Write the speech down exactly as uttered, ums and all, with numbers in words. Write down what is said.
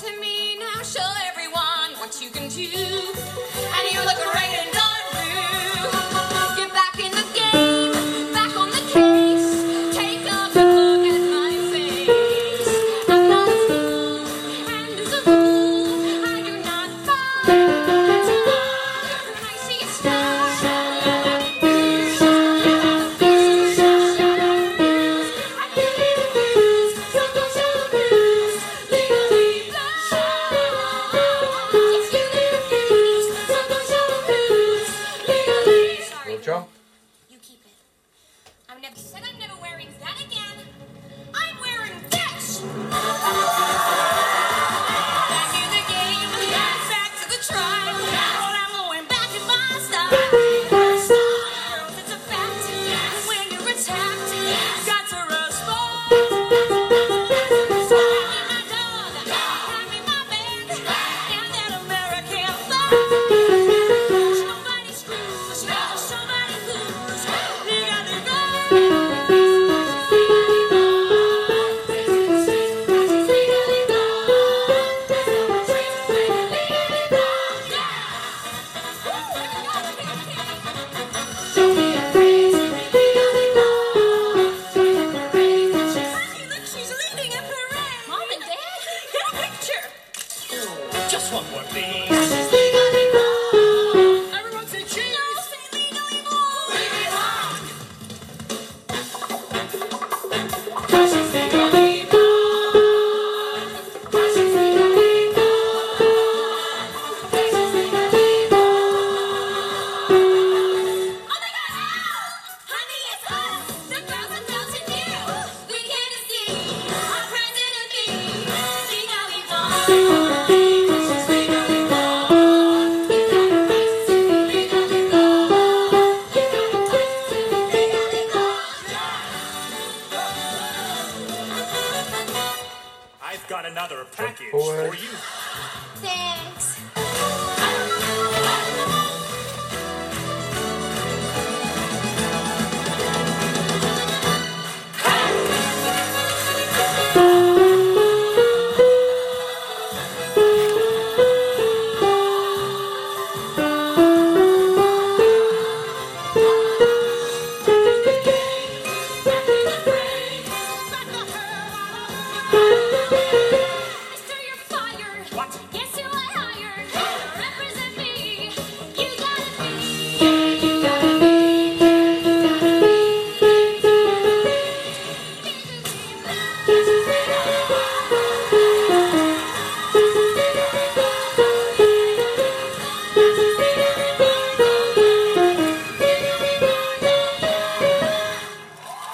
to me now. Show everyone what you can do. And you look great in dark blue. Get back in the game, back on the case. Take a good look at my face. I'm not a fool, and as a fool, I do not fall. When I see a star. Jump. You keep it. I'm never said I'm never wearing that again. I'm wearing this. Back in the game, back to the trial. Well, I'm going back in my style. Girls, it's a fact. When you're attacked, got to respond. Hand me my dog, hand me my band, and that American flag. Somebody screws, somebody lose. You gotta go. Look, she's leading a parade. Mom and Dad, get a picture. Just one more, please. Everyone say cheese. No, say legally blonde. Oh my God! Honey, it's us. The girls are melting you. We came to see our president be legally blonde. I've got another package forward. for you. Thanks.